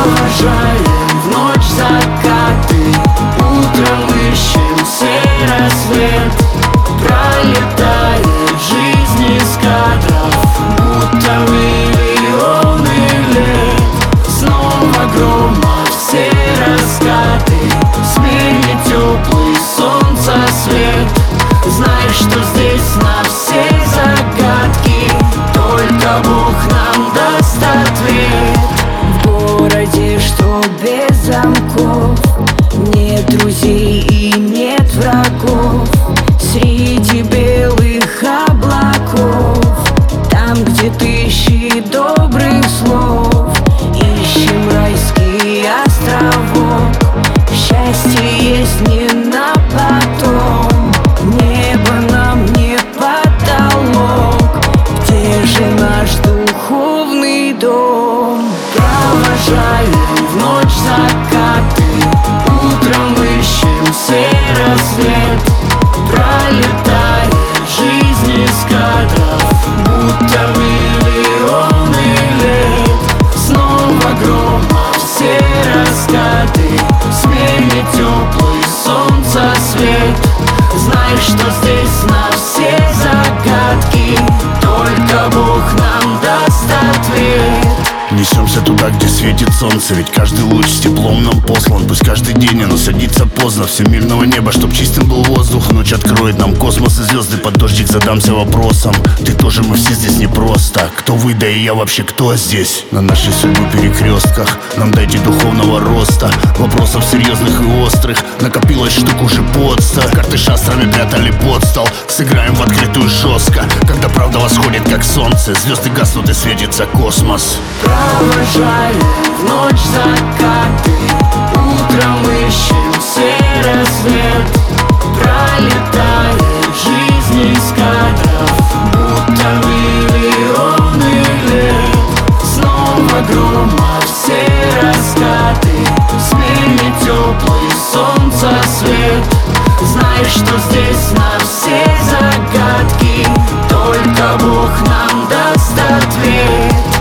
Провожаем в ночь закаты, утром ищем сей рассвет. Пролетает жизнь из кадров, будто миллионы лет. Снова грома все раскаты, сменит теплый солнца свет. Знаешь, что здесь на все загадки только Бог нам даст ответ. В городе, что без замков, нет друзей и нет врагов. Среди белых облаков, там, где тысячи добрых слов, ищем райский островок. Счастье есть не на потом, небо нам не потолок. Где же наш духовный дом? Провожаем в ночь закаты, утром ищем сей рассвет. Пролетает жизнь из кадров, будто миллионы лет. Снова грома все раскаты, сменит теплый солнца свет. Знаешь, что здесь на все загадки только Бог нам даст ответ. Несемся туда, где светит солнце, ведь каждый луч с теплом нам послан. Пусть каждый день оно садится поздно, всемирного неба, чтоб чистым был воздух. Ночь откроет нам космос и звезды, под дождик задамся вопросом. Ты тоже, мы все здесь непросто. Кто вы, да и я вообще кто здесь? На нашей судьбы перекрестках нам дайте духовного роста. Вопросов серьезных и острых накопилось штук уже под 100. Карты шастрами прятали под стол, сыграем в открытую жестко. Когда правда восходит как солнце, звезды гаснут и светится космос. Провожаем в ночь закаты, утром ищем сей рассвет. Пролетает жизнь из кадров, будто миллионы лет. Снова грома все раскаты, сменит теплый солнца свет. Знаешь, что здесь на все загадки только Бог нам даст ответ.